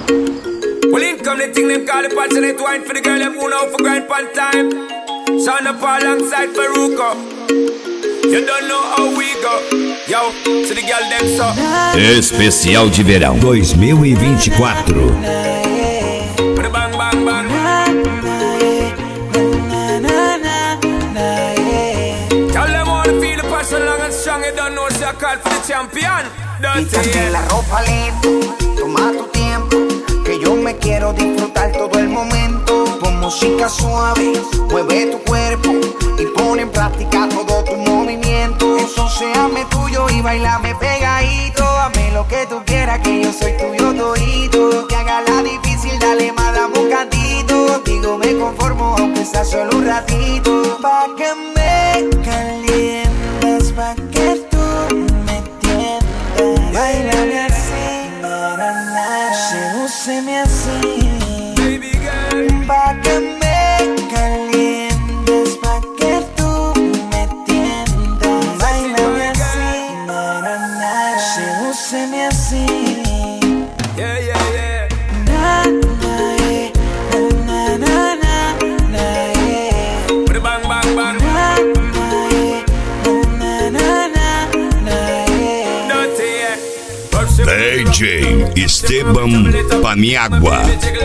Well, in come the thing them call the passionate wine for the girl them who know for grind pan time. Sound up alongside Faruko. You don't know how we go. Yo, to the girl them so. Especial de verão 2024. Bang bang bang. Tell them all to feel the passion long and strong. You don't know so I call for the champion. Quítate la ropa lento, toma tu tiempo, que yo me quiero disfrutar todo el momento. Con música suave, mueve tu cuerpo y pon en práctica todo tu movimiento. Entonces hazme tuyo y bailame pegadito. Hazme lo que tú quieras, que yo soy tuyo todito. Que haga la difícil, dale más, dame un cantito. Contigo me conformo, aunque sea solo un ratito. Pa' que me calientes, pa' que tú me tiendas. Báilame así, sedúceme así. Baby girl. Pa' que me calientes, pa' que tú me tiendas. Báilame así, sedúceme así. Yeah, yeah, yeah. Na, na, yeah. Na, na, na, na, yeah. Bang bang bang. Na, na, yeah. Na, na, na, na, yeah. Dirty, yeah. DJ Esteban Paniagua.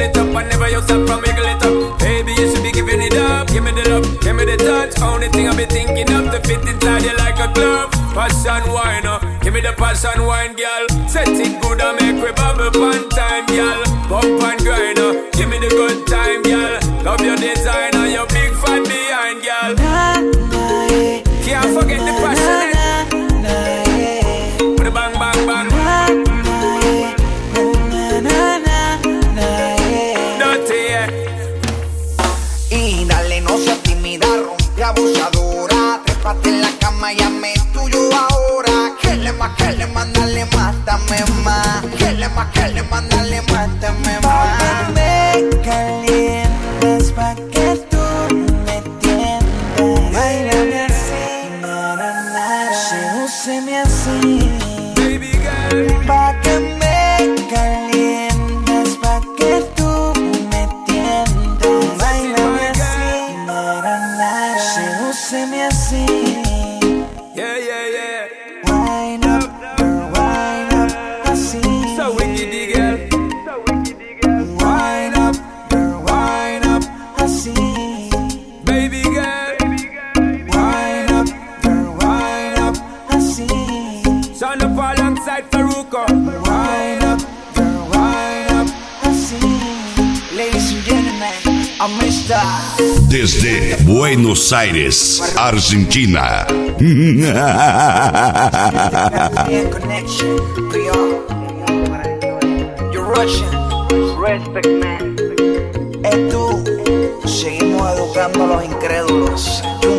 Baby, you should be giving it up. Give me the love, give me the touch. Only thing I be thinking of to fit inside you like a glove. Passion wine, give me the passion wine, girl. Set it good and make we bubble fun time, girl. Bump and grind, give me the good time, girl. Love your design and your big fat behind, girl. Na, na, yeah. Can't forget the passion. Na, na, yeah. Put a bang bang bang. Na, na, yeah. Na, na, na, na, yeah. Dirty, yeah. Y dale, no seas tímida, rompe abusadora. Trépate en la cama y hazme tuyo ahora. Que le más, dale más, dame más. Que le más, dale más, dame más. Pa' que me calientes, pa' que tú me tiendas. Báilame así, sedúceme así. Baby girl. Pa' que me calientes, pa' que tú me tiendas. Báilame así, sedúceme así. Yeah, yeah, yeah. Wind up, girl, wind up, así. So wicked, girl. Wind up, girl, wind up, así. Baby girl. Wind up, girl, wind up, así. Sound up alongside Faruko. Wind up, girl, wind up, así. Ladies and gentlemen, I'm Mr. Desde Buenos Aires, Argentina. Connection, you're Russian. Respect, man. Es tú. Seguimos educando a los incrédulos.